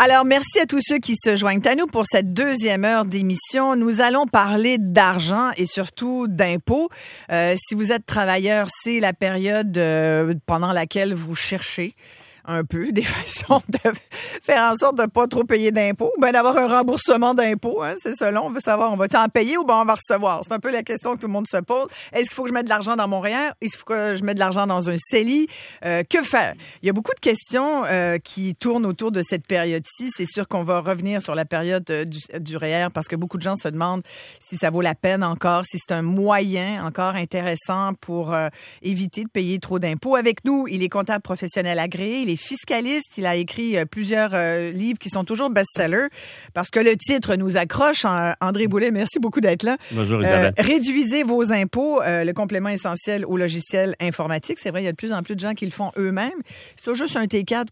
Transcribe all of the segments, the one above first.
Alors, merci à tous ceux qui se joignent à nous pour cette deuxième heure d'émission. Nous allons parler d'argent et surtout d'impôts. Si vous êtes travailleur, c'est la période pendant laquelle vous cherchez un peu des façons de faire en sorte de pas trop payer d'impôts, ou bien d'avoir un remboursement d'impôts. Hein, c'est selon. On veut savoir, on va-tu en payer ou bien on va recevoir? C'est un peu la question que tout le monde se pose. Est-ce qu'il faut que je mette de l'argent dans mon REER? Est-ce qu'il faut que je mette de l'argent dans un CELI? Que faire? Il y a beaucoup de questions qui tournent autour de cette période-ci. C'est sûr qu'on va revenir sur la période du REER parce que beaucoup de gens se demandent si ça vaut la peine encore, si c'est un moyen encore intéressant pour éviter de payer trop d'impôts. Avec nous, il est comptable professionnel agréé, il est fiscaliste, il a écrit plusieurs livres qui sont toujours best-sellers parce que le titre nous accroche. André Boulet, merci beaucoup d'être là. Bonjour Isabelle. Réduisez vos impôts, le complément essentiel au logiciel informatique. C'est vrai, il y a de plus en plus de gens qui le font eux-mêmes. C'est juste un T4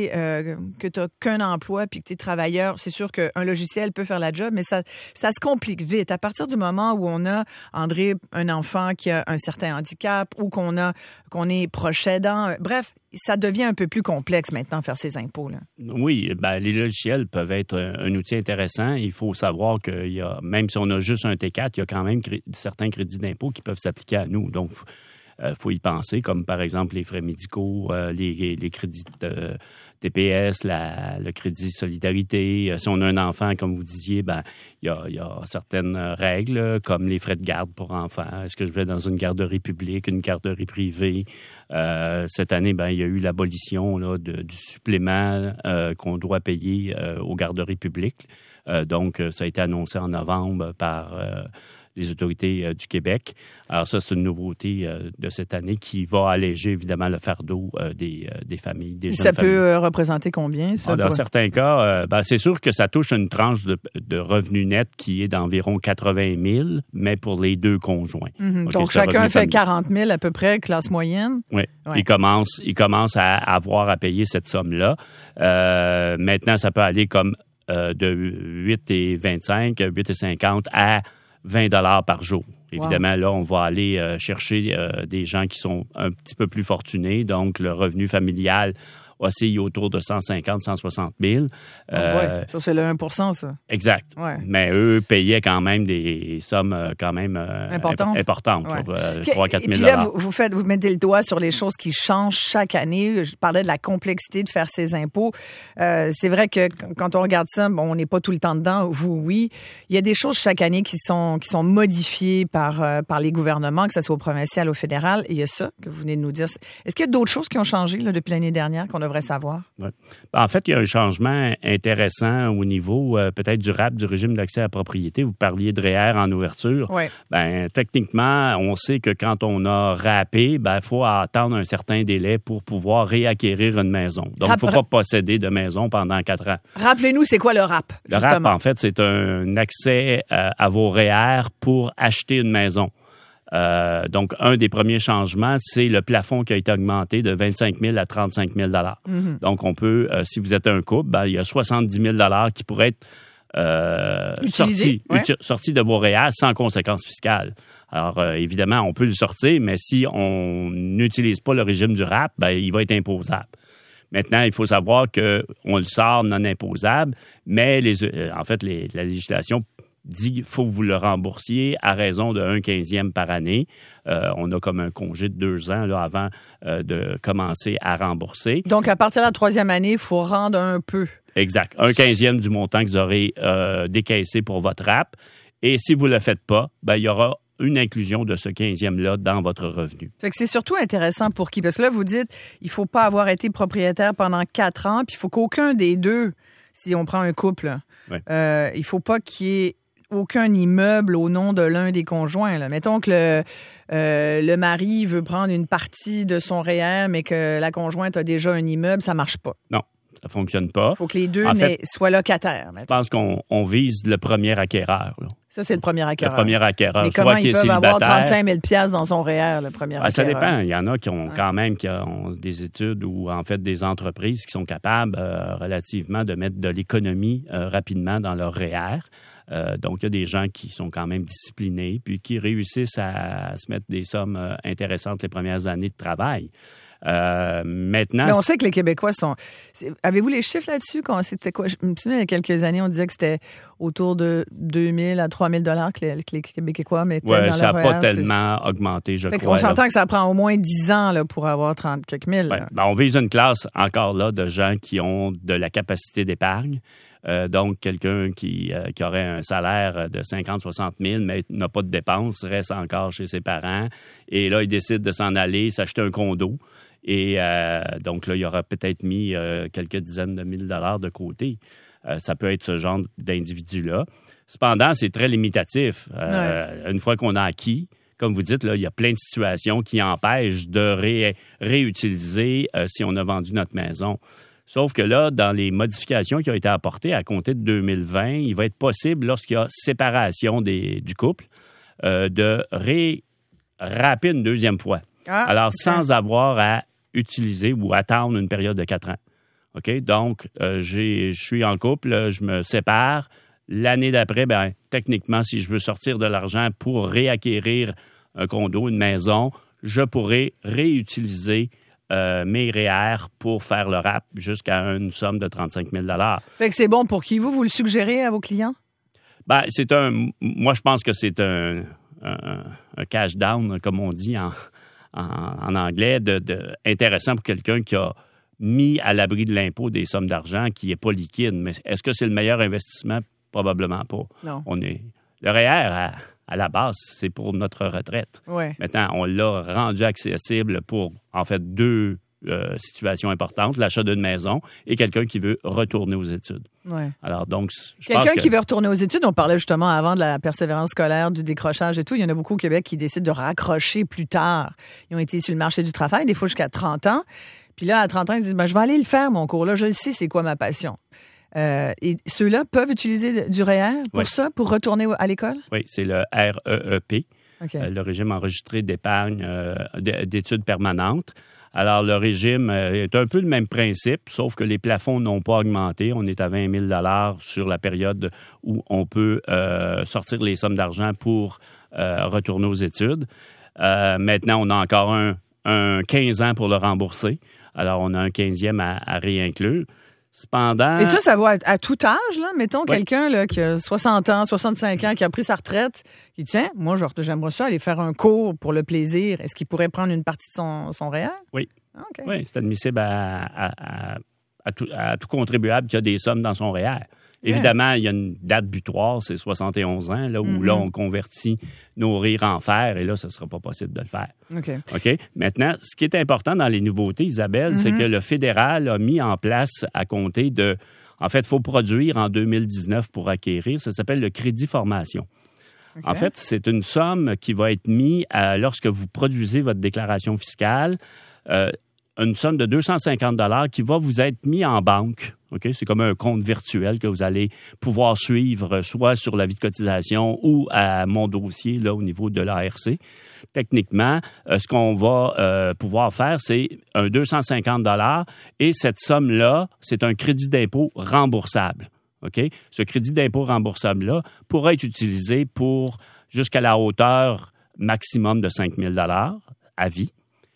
que t'as qu'un emploi puis que t'es travailleur. C'est sûr qu'un logiciel peut faire la job, mais ça se complique vite. À partir du moment où on a, André, un enfant qui a un certain handicap ou qu'on est proche aidant, bref, ça devient un peu plus complexe maintenant, faire ses impôts, là. Oui, les logiciels peuvent être un outil intéressant. Il faut savoir que même si on a juste un T4, il y a quand même certains crédits d'impôt qui peuvent s'appliquer à nous. Donc, faut y penser, comme par exemple les frais médicaux, les crédits de TPS, le crédit solidarité. Si on a un enfant, comme vous disiez, il y a certaines règles, comme les frais de garde pour enfants. Est-ce que je vais dans une garderie publique, une garderie privée? Cette année, il y a eu l'abolition du supplément qu'on doit payer aux garderies publiques. Donc, ça a été annoncé en novembre par les autorités du Québec. Alors ça, c'est une nouveauté de cette année qui va alléger évidemment le fardeau des familles, des jeunes familles. Ça peut représenter combien, ça? Dans certains cas, c'est sûr que ça touche une tranche de revenus nets qui est d'environ 80 000, mais pour les deux conjoints. Mm-hmm. Okay, donc, chacun fait 40 000 à peu près, classe moyenne? Oui. Ouais. Il commence à avoir à payer cette somme-là. Maintenant, ça peut aller comme de 8,25, 8,50 à 20 $ par jour. Évidemment, là, on va aller chercher des gens qui sont un petit peu plus fortunés. Donc, le revenu familial oscille autour de 150 160 000. Ça, c'est le 1 ça. Exact. Ouais. Mais eux payaient quand même des sommes quand même importantes. Ouais. 3 4 000 $. Puis là, vous mettez le doigt sur les choses qui changent chaque année. Je parlais de la complexité de faire ses impôts. C'est vrai que quand on regarde ça, on n'est pas tout le temps dedans. Vous, oui. Il y a des choses chaque année qui sont modifiées par les gouvernements, que ce soit au provincial ou au fédéral. Et il y a ça que vous venez de nous dire. Est-ce qu'il y a d'autres choses qui ont changé là, depuis l'année dernière qu'on devrait savoir? Ouais. En fait, il y a un changement intéressant au niveau peut-être du RAP, du régime d'accès à la propriété. Vous parliez de REER en ouverture. Oui. Techniquement, on sait que quand on a rappé, il faut attendre un certain délai pour pouvoir réacquérir une maison. Donc, il ne faut pas posséder de maison pendant 4 ans. Rappelez-nous, c'est quoi le RAP? Le RAP, en fait, c'est un accès à vos REER pour acheter une maison. Donc, un des premiers changements, c'est le plafond qui a été augmenté de 25 000 à 35 000 $. Mm-hmm. Donc, on peut, si vous êtes un couple, il y a 70 000 $ qui pourraient être sortis de vos REER sans conséquences fiscales. Alors, évidemment, on peut le sortir, mais si on n'utilise pas le régime du RAP, il va être imposable. Maintenant, il faut savoir qu'on le sort non imposable, mais la législation dit qu'il faut que vous le remboursiez à raison de 1/15 par année. On a comme un congé de 2 ans là, avant de commencer à rembourser. Donc, à partir de la 3e année, il faut rendre un peu. Exact. 1/15 du montant que vous aurez décaissé pour votre RAP. Et si vous ne le faites pas, il y aura une inclusion de ce 15e-là dans votre revenu. Fait que c'est surtout intéressant pour qui? Parce que là, vous dites, il ne faut pas avoir été propriétaire pendant 4 ans, puis il faut qu'aucun des deux, si on prend un couple, il ne faut pas qu'il y ait aucun immeuble au nom de l'un des conjoints. Là. Mettons que le mari veut prendre une partie de son REER, mais que la conjointe a déjà un immeuble, ça ne marche pas. Non, ça ne fonctionne pas. Il faut que les deux soient locataires. Je pense qu'on vise le premier acquéreur. Là. Ça, c'est le premier acquéreur. Le premier acquéreur. Mais comment ils peuvent avoir 35 000 $ dans son REER, le premier acquéreur? Ça dépend. Il y en a qui ont quand même qui ont des études ou en fait des entreprises qui sont capables relativement de mettre de l'économie rapidement dans leur REER. Donc, il y a des gens qui sont quand même disciplinés puis qui réussissent à se mettre des sommes intéressantes les premières années de travail. Maintenant... Mais on sait que les Québécois sont... Avez-vous les chiffres là-dessus? C'était quoi? Je me souviens, il y a quelques années, on disait que c'était autour de 2 000 à 3 000 $ que les Québécois mettaient dans leur ça n'a pas REER. tellement augmenté, je crois. On s'entend que ça prend au moins 10 ans là, pour avoir 30 quelques mille. Ouais. On vise une classe encore là de gens qui ont de la capacité d'épargne. Donc, quelqu'un qui aurait un salaire de 50-60 000, mais n'a pas de dépenses, reste encore chez ses parents. Et là, il décide de s'en aller, s'acheter un condo. Et donc là, il aura peut-être mis quelques dizaines de mille dollars de côté. Ça peut être ce genre d'individu-là. Cependant, c'est très limitatif. Une fois qu'on a acquis, comme vous dites, là, il y a plein de situations qui empêchent de réutiliser si on a vendu notre maison. Sauf que là, dans les modifications qui ont été apportées à compter de 2020, il va être possible, lorsqu'il y a séparation du couple, de rapper une deuxième fois. Alors, sans avoir à utiliser ou attendre une période de 4 ans. OK? Donc, je suis en couple, je me sépare. L'année d'après, techniquement, si je veux sortir de l'argent pour réacquérir un condo, une maison, je pourrais réutiliser mes REER pour faire le RAP jusqu'à une somme de 35 000 $. Fait que c'est bon pour qui? Vous le suggérez à vos clients? Moi, je pense que c'est un cash down, comme on dit en anglais, intéressant pour quelqu'un qui a mis à l'abri de l'impôt des sommes d'argent qui n'est pas liquide. Mais est-ce que c'est le meilleur investissement? Probablement pas. Non. Le REER, à la base, c'est pour notre retraite. Ouais. Maintenant, on l'a rendu accessible pour, en fait, 2 situations importantes, l'achat d'une maison et quelqu'un qui veut retourner aux études. Ouais. Alors, donc, quelqu'un qui veut retourner aux études, on parlait justement avant de la persévérance scolaire, du décrochage et tout. Il y en a beaucoup au Québec qui décident de raccrocher plus tard. Ils ont été sur le marché du travail, des fois jusqu'à 30 ans. Puis là, à 30 ans, ils disent, je vais aller le faire, mon cours. Là, je le sais, c'est quoi ma passion. Et ceux-là peuvent utiliser du REER pour ça, pour retourner à l'école? Oui, c'est le REEP, okay. Le régime enregistré d'épargne d'études permanentes. Alors, le régime est un peu le même principe, sauf que les plafonds n'ont pas augmenté. On est à 20 000 $ sur la période où on peut sortir les sommes d'argent pour retourner aux études. Maintenant, on a encore un 15 ans pour le rembourser. Alors, on a un 15e à réinclure. Cependant... Et ça vaut à tout âge, là? Mettons quelqu'un là, qui a 60 ans, 65 ans, qui a pris sa retraite, qui dit, tiens, moi, j'aimerais ça aller faire un cours pour le plaisir. Est-ce qu'il pourrait prendre une partie de son REER? Oui. Okay. Oui, c'est admissible à tout contribuable qui a des sommes dans son REER. Évidemment, il y a une date butoir, c'est 71 ans, là, où là, on convertit nos rires en fer, et là, ce ne sera pas possible de le faire. OK? Maintenant, ce qui est important dans les nouveautés, Isabelle, c'est que le fédéral a mis en place à compter de... En fait, il faut produire en 2019 pour acquérir. Ça s'appelle le crédit formation. Okay. En fait, c'est une somme qui va être mise lorsque vous produisez votre déclaration fiscale, une somme de 250 $ qui va vous être mis en banque. Okay? C'est comme un compte virtuel que vous allez pouvoir suivre soit sur l'avis de cotisation ou à mon dossier là, au niveau de l'ARC. Techniquement, ce qu'on va pouvoir faire, c'est un 250 $ et cette somme-là, c'est un crédit d'impôt remboursable. Okay? Ce crédit d'impôt remboursable-là pourra être utilisé pour jusqu'à la hauteur maximum de 5 000 $ à vie.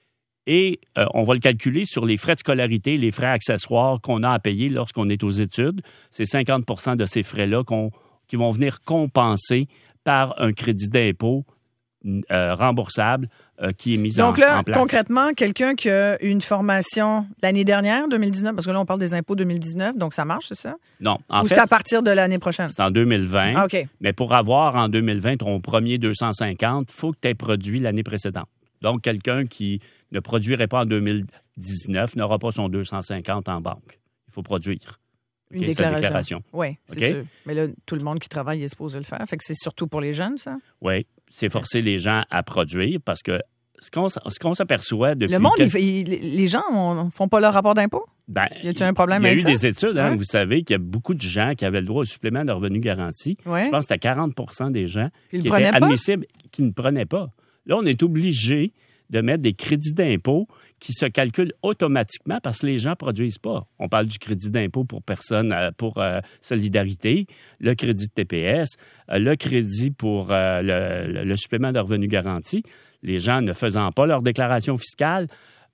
Et on va le calculer sur les frais de scolarité, les frais accessoires qu'on a à payer lorsqu'on est aux études. C'est 50 % de ces frais-là qui vont venir compenser par un crédit d'impôt remboursable qui est mis en place. Donc là, concrètement, quelqu'un qui a eu une formation l'année dernière, 2019, parce que là, on parle des impôts 2019, donc ça marche, c'est ça? Non. Ou c'est à partir de l'année prochaine? C'est en 2020. Ah, OK. Mais pour avoir en 2020 ton premier 250, il faut que tu aies produit l'année précédente. Donc, quelqu'un qui ne produirait pas en 2019 n'aura pas son 250 en banque. Il faut produire. Une déclaration. Oui, c'est sûr. Mais là, tout le monde qui travaille est supposé le faire. Fait que c'est surtout pour les jeunes, ça? Oui, c'est forcer les gens à produire parce que ce qu'on s'aperçoit depuis... Le monde, les gens ne font pas leur rapport d'impôt? Y a-t-il un problème avec ça? Il y a eu des études, vous savez, qu'il y a beaucoup de gens qui avaient le droit au supplément de revenu garanti. Je pense que c'était 40 % des gens qui étaient admissibles qui ne prenaient pas. Là, on est obligé de mettre des crédits d'impôt qui se calculent automatiquement parce que les gens ne produisent pas. On parle du crédit d'impôt pour personnes, pour solidarité, le crédit de TPS, le crédit pour le supplément de revenu garanti. Les gens ne faisant pas leur déclaration fiscale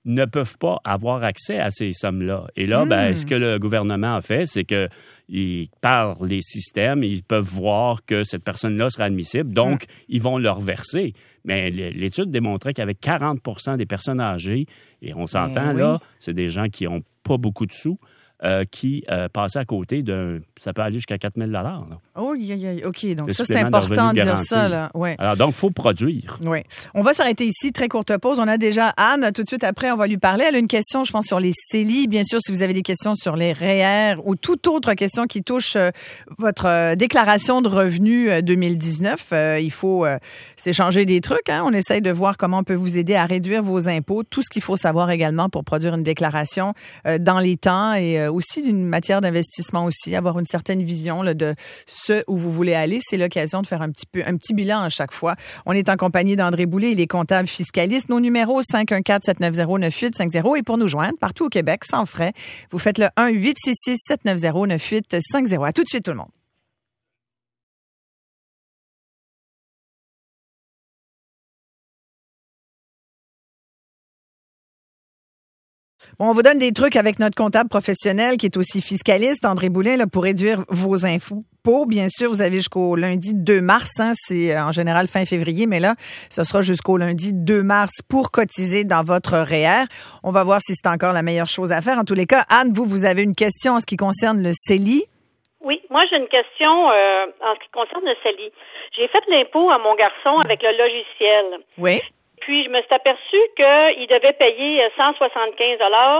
ne peuvent pas avoir accès à ces sommes-là. Et là, ce que le gouvernement a fait, c'est que par les systèmes, ils peuvent voir que cette personne-là sera admissible, donc ils vont leur verser. Mais l'étude démontrait qu'avec 40 des personnes âgées, et on s'entend là, c'est des gens qui n'ont pas beaucoup de sous, qui passaient à côté ça peut aller jusqu'à 4 000 $. Oh, OK. Donc, ça, c'est important de dire ça. Là. Ouais. Alors, donc, il faut produire. Oui. On va s'arrêter ici. Très courte pause. On a déjà Anne. Tout de suite après, on va lui parler. Elle a une question, je pense, sur les CELI. Bien sûr, si vous avez des questions sur les REER ou toute autre question qui touche votre déclaration de revenus 2019, il faut s'échanger des trucs. Hein? On essaye de voir comment on peut vous aider à réduire vos impôts. Tout ce qu'il faut savoir également pour produire une déclaration dans les temps et aussi d'une matière d'investissement aussi, avoir une certaine vision là, de ce où vous voulez aller. C'est l'occasion de faire un petit bilan à chaque fois. On est en compagnie d'André Boulay, il est comptable fiscaliste. Nos numéros 514-790-9850 et pour nous joindre partout au Québec, sans frais, vous faites le 1-866-790-9850. À tout de suite tout le monde. Bon, on vous donne des trucs avec notre comptable professionnel qui est aussi fiscaliste, André Boulay, là, pour réduire vos impôts. Bien sûr, vous avez jusqu'au lundi 2 mars. Hein, c'est en général fin février, mais là, ce sera jusqu'au lundi 2 mars pour cotiser dans votre REER. On va voir si c'est encore la meilleure chose à faire. En tous les cas, Anne, vous avez une question en ce qui concerne le CELI? Oui, moi j'ai une question en ce qui concerne le CELI. J'ai fait l'impôt à mon garçon avec le logiciel. Oui. Puis, je me suis aperçue qu'il devait payer 175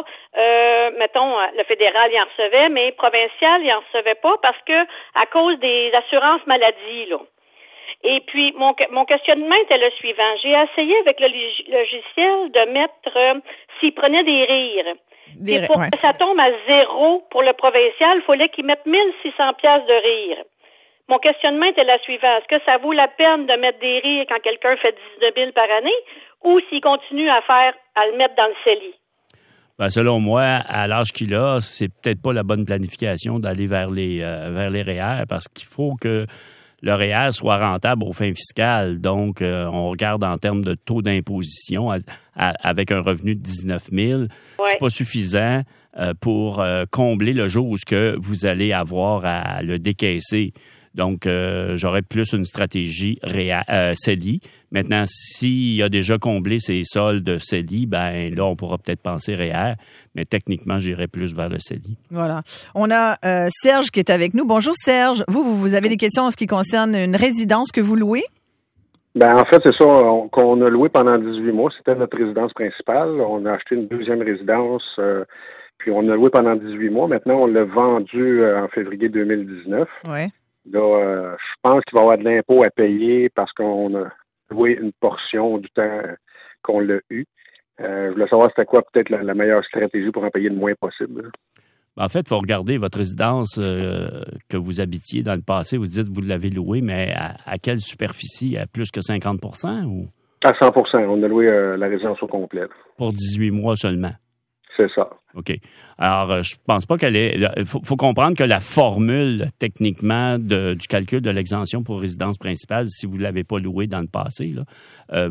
$. Mettons, le fédéral, il en recevait, mais provincial, il en recevait pas parce que à cause des assurances maladie, là. Et puis, mon questionnement était le suivant. J'ai essayé avec le logiciel de mettre, s'il prenait des rires. Et pour que ça tombe à 0 pour le provincial, il fallait qu'il mette 1600 $ de rire. Mon questionnement était le suivant. Est-ce que ça vaut la peine de mettre des rires quand quelqu'un fait 19 000 par année ou s'il continue à le mettre dans le CELI? Ben, selon moi, à l'âge qu'il a, c'est peut-être pas la bonne planification d'aller vers les REER parce qu'il faut que le REER soit rentable aux fins fiscales. Donc, on regarde en termes de taux d'imposition avec un revenu de 19 000. C'est pas suffisant pour combler le jour où vous allez avoir à le décaisser. Donc, j'aurais plus une stratégie CELI. Maintenant, s'il y a déjà comblé ses soldes CELI, ben là, on pourra peut-être penser REER, mais techniquement, j'irais plus vers le CELI. Voilà. On a Serge qui est avec nous. Bonjour Serge. Vous avez des questions en ce qui concerne une résidence que vous louez? Ben en fait, c'est ça qu'on a loué pendant 18 mois. C'était notre résidence principale. On a acheté une deuxième résidence, puis on a loué pendant 18 mois. Maintenant, on l'a vendu en février 2019. Oui. Là, je pense qu'il va y avoir de l'impôt à payer parce qu'on a loué une portion du temps qu'on l'a eu. Je voulais savoir c'était quoi peut-être la meilleure stratégie pour en payer le moins possible. En fait, il faut regarder votre résidence que vous habitiez dans le passé. Vous dites que vous l'avez louée, mais à quelle superficie? À plus que 50 ou? À 100 %. On a loué la résidence au complet. Pour 18 mois seulement? C'est ça. OK. Alors, je pense pas qu'elle est... Il faut comprendre que la formule, techniquement, du calcul de l'exemption pour résidence principale, si vous ne l'avez pas loué dans le passé, là,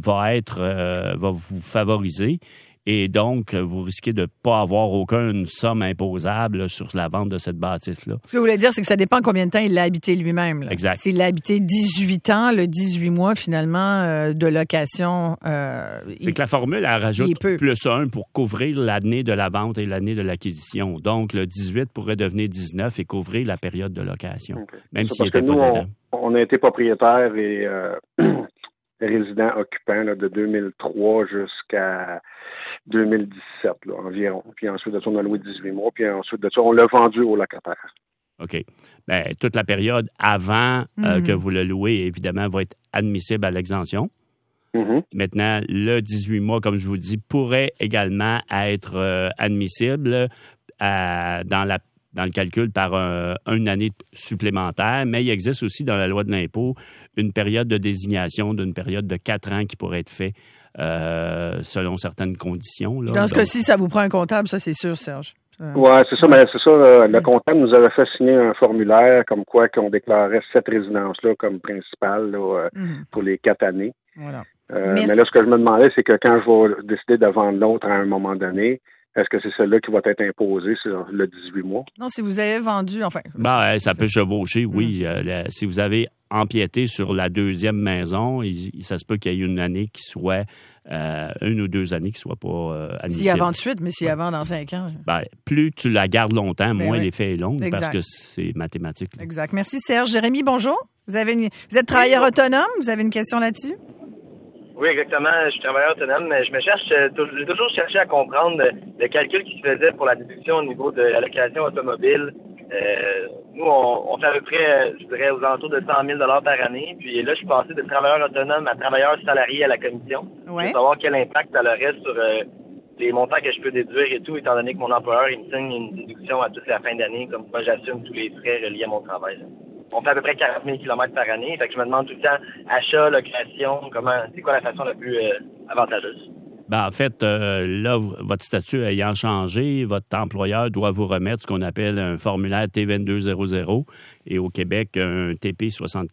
va vous favoriser. Et donc, vous risquez de ne pas avoir aucune somme imposable là, sur la vente de cette bâtisse-là. Ce que vous voulez dire, c'est que ça dépend combien de temps il l'a habité lui-même. Là. Exact. S'il l'a habité 18 ans, le 18 mois, finalement, de location... c'est que la formule, elle rajoute plus 1 pour couvrir l'année de la vente et l'année de l'acquisition. Donc, le 18 pourrait devenir 19 et couvrir la période de location, okay. Même s'il n'était pas dedans. On a été propriétaire et résident occupant là, de 2003 jusqu'à 2017 là, environ. Puis ensuite de ça, on a loué 18 mois. Puis ensuite de ça, on l'a vendu aux locataires. OK. Bien, toute la période avant que vous le louez, évidemment, va être admissible à l'exemption. Mm-hmm. Maintenant, le 18 mois, comme je vous dis, pourrait également être admissible dans le calcul par une année supplémentaire, mais il existe aussi dans la loi de l'impôt une période de désignation d'une période de 4 ans qui pourrait être faite selon certaines conditions. Là. Dans ce cas-ci, ça vous prend un comptable, ça c'est sûr, Serge. Oui, c'est ça, mais c'est ça, le comptable nous avait fait signer un formulaire comme quoi qu'on déclarait cette résidence-là comme principale là, pour les 4 années. Voilà. Mais là, ce que je me demandais, c'est que quand je vais décider de vendre l'autre à un moment donné, est-ce que c'est celle-là qui va être imposée sur le 18 mois? Non, si vous avez vendu, enfin... Ça peut chevaucher, oui. Si vous avez empiété sur la deuxième maison, ça se peut qu'il y ait une année qui soit... une ou 2 années qui ne soient pas admissibles. S'il y a vend de suite, mais s'il y a vend dans 5 ans... Plus tu la gardes longtemps, moins l'effet est long, exact. parce que c'est mathématique. Là. Exact. Merci, Serge. Jérémy, bonjour. Vous êtes travailleur autonome? Vous avez une question là-dessus? Oui, exactement. Je suis travailleur autonome, mais j'ai toujours cherché à comprendre le calcul qui se faisait pour la déduction au niveau de la location automobile. Nous, on fait à peu près, je dirais, aux alentours de 100 000 $ par année. Puis là, je suis passé de travailleur autonome à travailleur salarié à la commission. Ouais. Pour savoir quel impact ça aurait sur les montants que je peux déduire et tout, étant donné que mon employeur, il me signe une déduction à toute la fin d'année, comme quoi j'assume tous les frais reliés à mon travail. Là. On fait à peu près 40 000 km par année. Fait que je me demande tout le temps, achat, location, c'est quoi la façon la plus avantageuse? En fait, là, votre statut ayant changé, votre employeur doit vous remettre ce qu'on appelle un formulaire T2200 et au Québec, un TP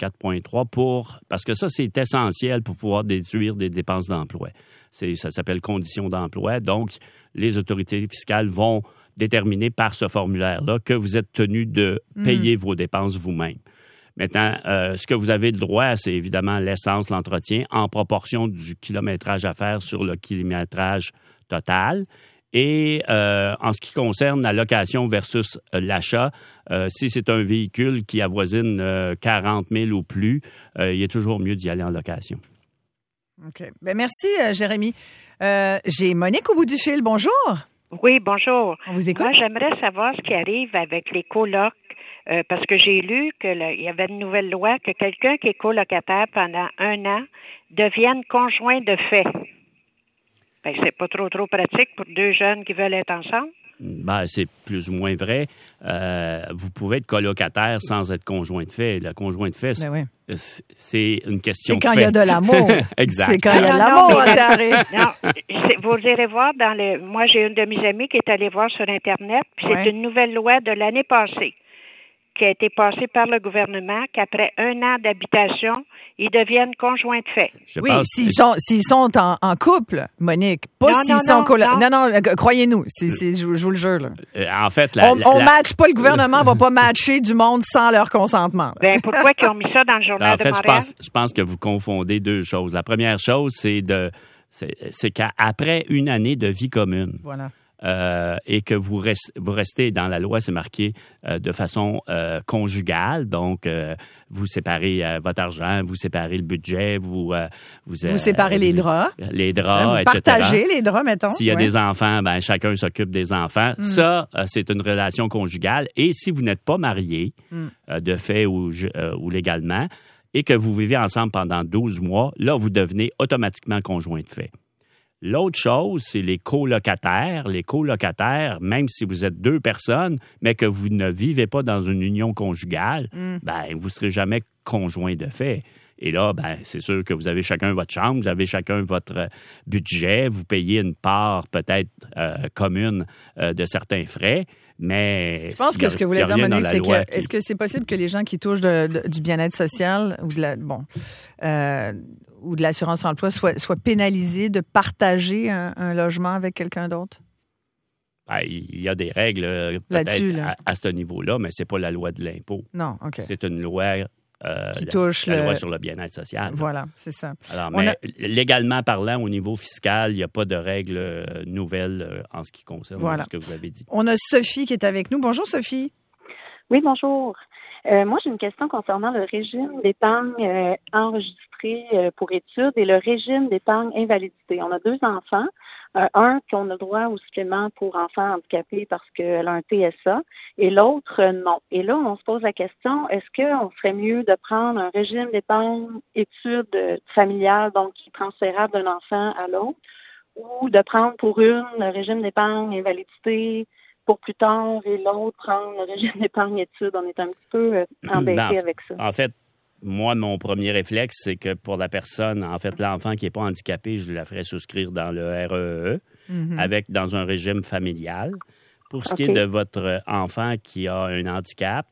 64.3 parce que ça, c'est essentiel pour pouvoir déduire des dépenses d'emploi. Ça s'appelle conditions d'emploi. Donc, les autorités fiscales vont déterminer par ce formulaire-là que vous êtes tenu de payer vos dépenses vous-même. Maintenant, ce que vous avez le droit, c'est évidemment l'essence, l'entretien, en proportion du kilométrage à faire sur le kilométrage total. Et en ce qui concerne la location versus l'achat, si c'est un véhicule qui avoisine 40 000 ou plus, il est toujours mieux d'y aller en location. OK. Merci, Jérémy. J'ai Monique au bout du fil. Bonjour. Oui, bonjour. On vous écoute. Moi, j'aimerais savoir ce qui arrive avec les colocs, parce que j'ai lu qu'il y avait une nouvelle loi que quelqu'un qui est colocataire pendant 1 an devienne conjoint de fait. C'est pas trop pratique pour 2 jeunes qui veulent être ensemble. C'est plus ou moins vrai. Vous pouvez être colocataire sans être conjoint de fait. Le conjoint de fait, c'est une question de fait. C'est quand il y a de l'amour. Exact. C'est quand il y a de l'amour, vous irez voir moi, j'ai une de mes amies qui est allée voir sur Internet, puis c'est une nouvelle loi de l'année passée qui a été passée par le gouvernement, qu'après 1 an d'habitation, ils deviennent conjoints de fait. S'ils sont en couple, Monique. Pas s'ils sont Non, croyez-nous. Je vous le jure. Là. En fait, on matche pas, le gouvernement va pas matcher du monde sans leur consentement. Pourquoi qu'ils ont mis ça dans le journal de Montréal? Je pense que vous confondez 2 choses. La première chose, c'est qu'après 1 année de vie commune, voilà. Et que vous restez dans la loi, c'est marqué de façon conjugale, donc vous séparez votre argent, vous séparez le budget, vous séparez les draps. Les draps, vous etc. partagez les draps, mettons. S'il y a des enfants, chacun s'occupe des enfants. Ça, c'est une relation conjugale. Et si vous n'êtes pas marié, de fait ou légalement, et que vous vivez ensemble pendant 12 mois, là, vous devenez automatiquement conjoint de fait. L'autre chose, c'est les colocataires. Les colocataires, même si vous êtes 2 personnes, mais que vous ne vivez pas dans une union conjugale, vous ne serez jamais conjoint de fait. Et là, c'est sûr que vous avez chacun votre chambre, vous avez chacun votre budget, vous payez une part peut-être commune de certains frais, mais... Je pense que ce que vous voulez dire, Monique, c'est que est-ce que c'est possible que les gens qui touchent du bien-être social ou de l'assurance emploi soient pénalisés de partager un logement avec quelqu'un d'autre? Il y a des règles peut-être à ce niveau-là, mais c'est pas la loi de l'impôt. Non, OK. C'est une loi... qui touche la loi sur le bien-être social. Voilà, c'est ça. Alors, légalement parlant, au niveau fiscal, il n'y a pas de règles nouvelles en ce qui concerne ce que vous avez dit. On a Sophie qui est avec nous. Bonjour, Sophie. Oui, bonjour. Moi, j'ai une question concernant le régime d'épargne enregistré pour études et le régime d'épargne invalidité. On a 2 enfants. Un qu'on a droit au supplément pour enfants handicapés parce qu'elle a un TSA et l'autre non. Et là, on se pose la question, est-ce qu'on ferait mieux de prendre un régime d'épargne études familiale, donc qui est transférable d'un enfant à l'autre, ou de prendre pour une le régime d'épargne invalidité pour plus tard et l'autre prendre le régime d'épargne études? On est un petit peu embêtés avec ça. En fait, moi, mon premier réflexe, c'est que pour la personne, en fait, l'enfant qui n'est pas handicapé, je la ferais souscrire dans le REE, dans un régime familial. Pour ce qui est de votre enfant qui a un handicap,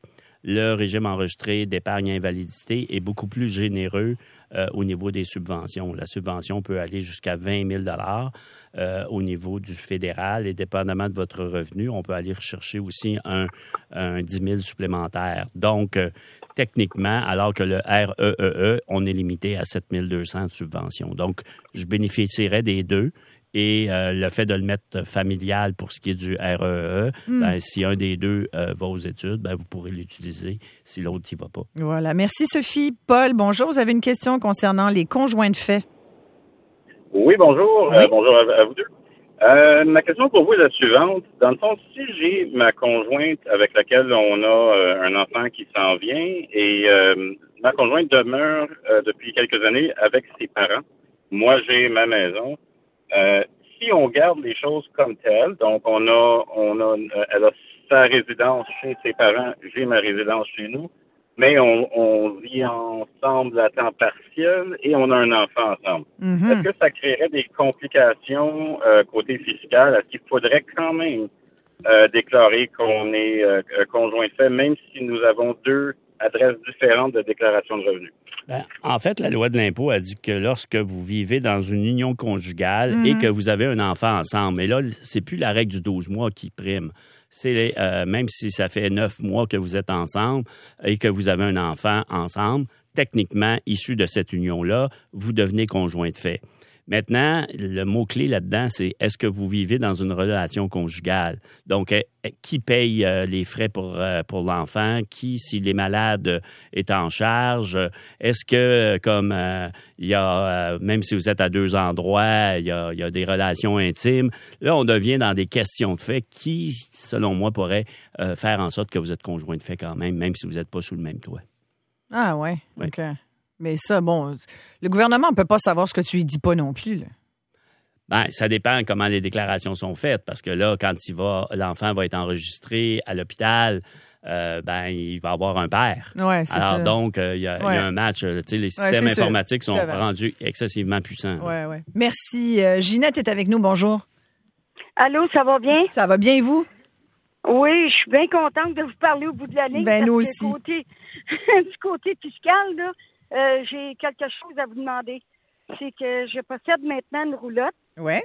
le régime enregistré d'épargne invalidité est beaucoup plus généreux au niveau des subventions. La subvention peut aller jusqu'à 20 000 au niveau du fédéral et dépendamment de votre revenu, on peut aller rechercher aussi un 10 000 supplémentaire. Donc, techniquement, alors que le REEE, on est limité à 7 200 de subventions. Donc, je bénéficierais des deux. Et le fait de le mettre familial pour ce qui est du REE, si un des deux va aux études, vous pourrez l'utiliser si l'autre n'y va pas. Voilà. Merci, Sophie. Paul, bonjour. Vous avez une question concernant les conjoints de fait. Oui, bonjour. Oui. Bonjour à vous deux. Ma question pour vous est la suivante. Dans le fond, si j'ai ma conjointe avec laquelle on a un enfant qui s'en vient et ma conjointe demeure depuis quelques années avec ses parents, moi, j'ai ma maison. Si on garde les choses comme telles, donc elle a sa résidence chez ses parents, j'ai ma résidence chez nous, mais on vit ensemble à temps partiel et on a un enfant ensemble. Mm-hmm. Est-ce que ça créerait des complications côté fiscal? Est-ce qu'il faudrait quand même déclarer qu'on est conjoint de fait, même si nous avons deux adresses différentes de déclaration de revenus? En fait, la loi de l'impôt a dit que lorsque vous vivez dans une union conjugale et que vous avez un enfant ensemble, et là, c'est plus la règle du 12 mois qui prime. C'est même si ça fait 9 mois que vous êtes ensemble et que vous avez un enfant ensemble, techniquement, issu de cette union-là, vous devenez conjoint de fait. Maintenant, le mot-clé là-dedans, c'est est-ce que vous vivez dans une relation conjugale? Donc, qui paye les frais pour l'enfant? Qui, s'il est malade, est en charge? Est-ce que, comme il y a, même si vous êtes à deux endroits, il y a des relations intimes, là, on devient dans des questions de fait qui, selon moi, pourrait faire en sorte que vous êtes conjoint de fait quand même si vous n'êtes pas sous le même toit. Ah ouais, oui. OK. Mais ça, bon, le gouvernement ne peut pas savoir ce que tu lui dis pas non plus, là. Ça dépend comment les déclarations sont faites, parce que là, quand l'enfant va être enregistré à l'hôpital, il va avoir un père. Ouais, c'est Alors ça. donc, il y a un match. Les systèmes informatiques sont rendus excessivement puissants. Oui. Merci. Ginette est avec nous. Bonjour. Allô, ça va bien? Ça va bien, et vous? Oui, je suis bien contente de vous parler au bout de la ligne. Ben, nous aussi. Du côté fiscal, là, j'ai quelque chose à vous demander. C'est que je possède maintenant une roulotte. Oui.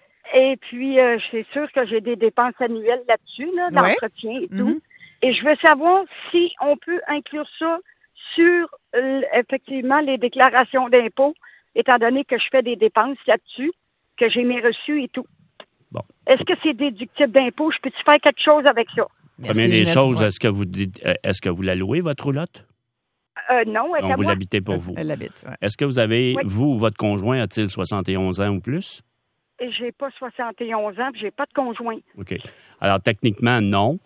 Et puis, c'est sûr que j'ai des dépenses annuelles là-dessus, là, d'entretien et tout. Mm-hmm. Et je veux savoir si on peut inclure ça sur, effectivement, les déclarations d'impôts, étant donné que je fais des dépenses là-dessus, que j'ai mes reçus et tout. Bon. Est-ce que c'est déductible d'impôts? Je peux-tu faire quelque chose avec ça? Première des choses, est-ce que vous la louez, votre roulotte? Non, elle est à Donc, vous moi. l'habitez pour vous. Elle l'habite, oui. Est-ce que vous avez, vous ou votre conjoint, a-t-il 71 ans ou plus? J'ai pas 71 ans, puis j'ai pas de conjoint. OK. Alors, techniquement, non.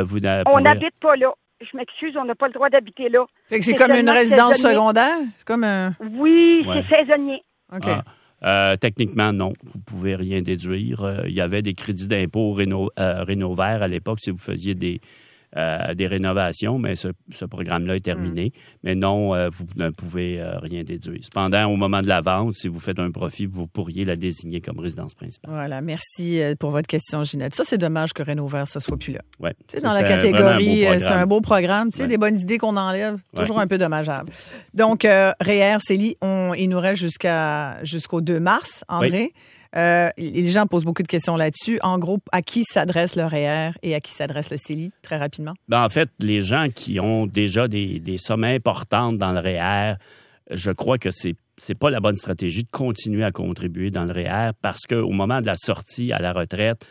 On n'habite pas là. Je m'excuse, on n'a pas le droit d'habiter là. Fait que c'est comme une résidence secondaire? C'est comme un... Oui, c'est saisonnier. OK. Techniquement, non. Vous ne pouvez rien déduire. Il y avait des crédits d'impôt Rénovert à l'époque si vous faisiez des rénovations, mais ce programme-là est terminé. Mais non, vous ne pouvez rien déduire. Cependant, au moment de la vente, si vous faites un profit, vous pourriez la désigner comme résidence principale. Voilà, merci pour votre question, Ginette. Ça, c'est dommage que Rénovert ne soit plus là. Ouais. Tu sais, dans la catégorie, c'est un beau programme. Tu sais, des bonnes idées qu'on enlève, toujours un peu dommageable. Donc, REER, Célie, il nous reste jusqu'au 2 mars, André. Oui. Les gens posent beaucoup de questions là-dessus. En gros, à qui s'adresse le REER et à qui s'adresse le CELI, très rapidement? En fait, les gens qui ont déjà des sommes importantes dans le REER, je crois que c'est pas la bonne stratégie de continuer à contribuer dans le REER parce qu'au moment de la sortie à la retraite,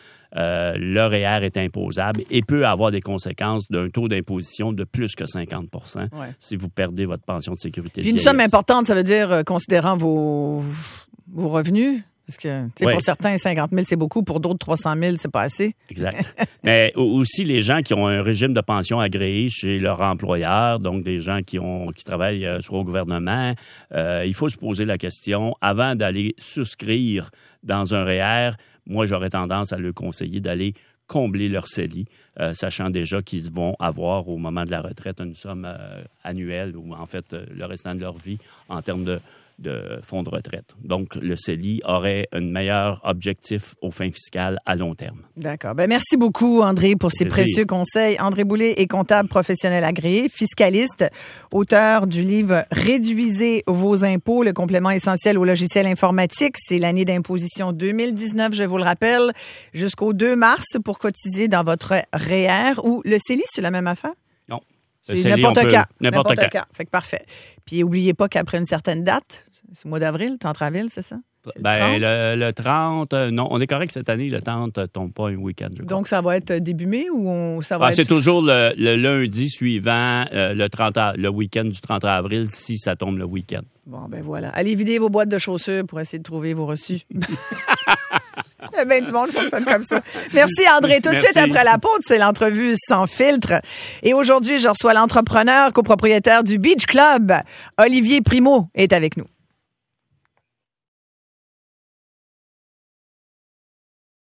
le REER est imposable et peut avoir des conséquences d'un taux d'imposition de plus que 50 si vous perdez votre pension de sécurité. Puis une somme importante, ça veut dire, considérant vos revenus? Parce que, pour certains, 50 000, c'est beaucoup. Pour d'autres, 300 000, c'est pas assez. Exact. Mais aussi, les gens qui ont un régime de pension agréé chez leur employeur, donc des gens qui travaillent soit au gouvernement, il faut se poser la question, avant d'aller souscrire dans un REER, moi, j'aurais tendance à leur conseiller d'aller combler leur CELI, sachant déjà qu'ils vont avoir, au moment de la retraite, une somme annuelle ou, en fait, le restant de leur vie en termes de fonds de retraite. Donc, le CELI aurait un meilleur objectif aux fins fiscales à long terme. D'accord. Ben, merci beaucoup, André, pour ces précieux conseils. André Boulay est comptable professionnel agréé, fiscaliste, auteur du livre « Réduisez vos impôts, le complément essentiel au logiciel informatique ». C'est l'année d'imposition 2019, je vous le rappelle, jusqu'au 2 mars pour cotiser dans votre REER. Ou le CELI, c'est la même affaire? Non. C'est n'importe quand. Fait que parfait. Puis, n'oubliez pas qu'après une certaine date, c'est le mois d'avril, 30 avril, c'est ça? Le 30, non, on est correct cette année, le 30 tombe pas un week-end, je crois. Donc, ça va être début mai ou ça va être... C'est toujours le lundi suivant le week-end du 30 avril, si ça tombe le week-end. Bon, ben voilà. Allez vider vos boîtes de chaussures pour essayer de trouver vos reçus. Ben, du monde fonctionne comme ça. Merci, André. Tout de suite après la pause, c'est l'entrevue sans filtre. Et aujourd'hui, je reçois l'entrepreneur copropriétaire du Beach Club, Olivier Primo, est avec nous.